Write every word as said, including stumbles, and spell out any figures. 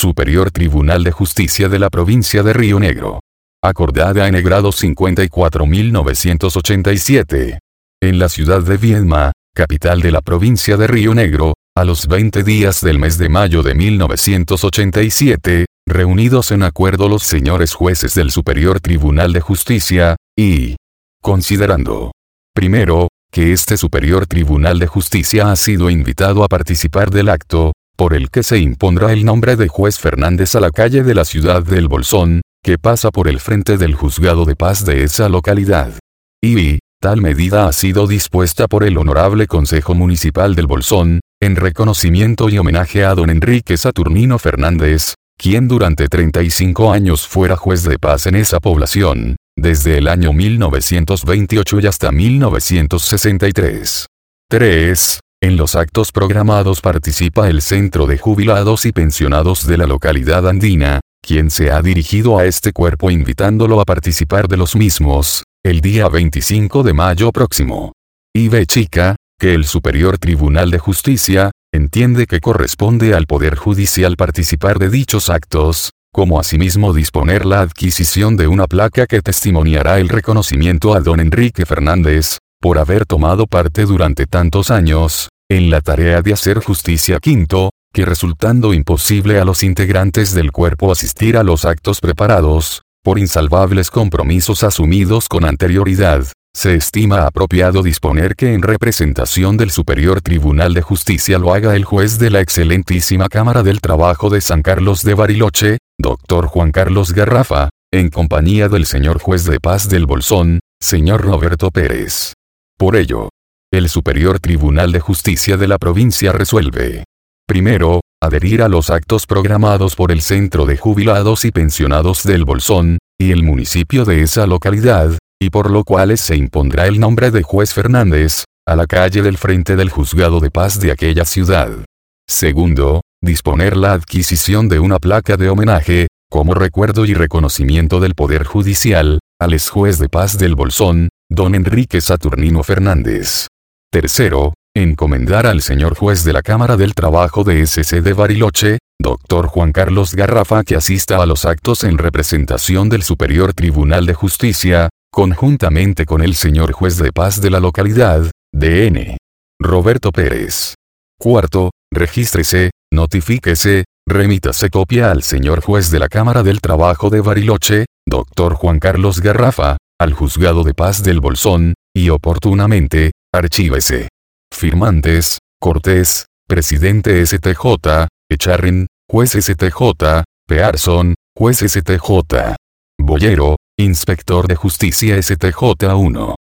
Superior Tribunal de Justicia de la Provincia de Río Negro. Acordada en el grado cincuenta y cuatro mil novecientos ochenta y siete. En la ciudad de Viedma, capital de la provincia de Río Negro, a los veinte días del mes de mayo de mil novecientos ochenta y siete, reunidos en acuerdo los señores jueces del Superior Tribunal de Justicia, y considerando, primero, que este Superior Tribunal de Justicia ha sido invitado a participar del acto, por el que se impondrá el nombre de juez Fernández a la calle de la ciudad del Bolsón, que pasa por el frente del Juzgado de Paz de esa localidad. Y, tal medida ha sido dispuesta por el Honorable Consejo Municipal del Bolsón, en reconocimiento y homenaje a don Enrique Saturnino Fernández, quien durante treinta y cinco años fuera juez de paz en esa población, desde el año mil novecientos veintiocho y hasta mil novecientos sesenta y tres. tres. En los actos programados participa el Centro de Jubilados y Pensionados de la localidad andina, quien se ha dirigido a este cuerpo invitándolo a participar de los mismos, el día veinticinco de mayo próximo. Y B chica, que el Superior Tribunal de Justicia, entiende que corresponde al Poder Judicial participar de dichos actos, como asimismo disponer la adquisición de una placa que testimoniará el reconocimiento a don Enrique Fernández, por haber tomado parte durante tantos años, en la tarea de hacer justicia. Quinto, que resultando imposible a los integrantes del cuerpo asistir a los actos preparados, por insalvables compromisos asumidos con anterioridad, se estima apropiado disponer que en representación del Superior Tribunal de Justicia lo haga el juez de la excelentísima Cámara del Trabajo de San Carlos de Bariloche, doctor Juan Carlos Garrafa, en compañía del señor juez de paz del Bolsón, señor Roberto Pérez. Por ello, el Superior Tribunal de Justicia de la provincia resuelve: primero, adherir a los actos programados por el Centro de Jubilados y Pensionados del Bolsón, y el municipio de esa localidad, y por lo cual se impondrá el nombre de juez Fernández, a la calle del frente del Juzgado de Paz de aquella ciudad. Segundo, disponer la adquisición de una placa de homenaje, como recuerdo y reconocimiento del Poder Judicial, al ex juez de paz del Bolsón, don Enrique Saturnino Fernández. Tercero, encomendar al señor juez de la Cámara del Trabajo de S C de Bariloche, doctor Juan Carlos Garrafa, que asista a los actos en representación del Superior Tribunal de Justicia, conjuntamente con el señor juez de paz de la localidad, D N Roberto Pérez. Cuarto, regístrese, notifíquese, remítase copia al señor juez de la Cámara del Trabajo de Bariloche, doctor Juan Carlos Garrafa, al Juzgado de Paz del Bolsón, y oportunamente, archívese. Firmantes: Cortés, presidente S T J, Echarrin, juez S T J, Pearson, juez S T J. Boyero, inspector de justicia S T J uno.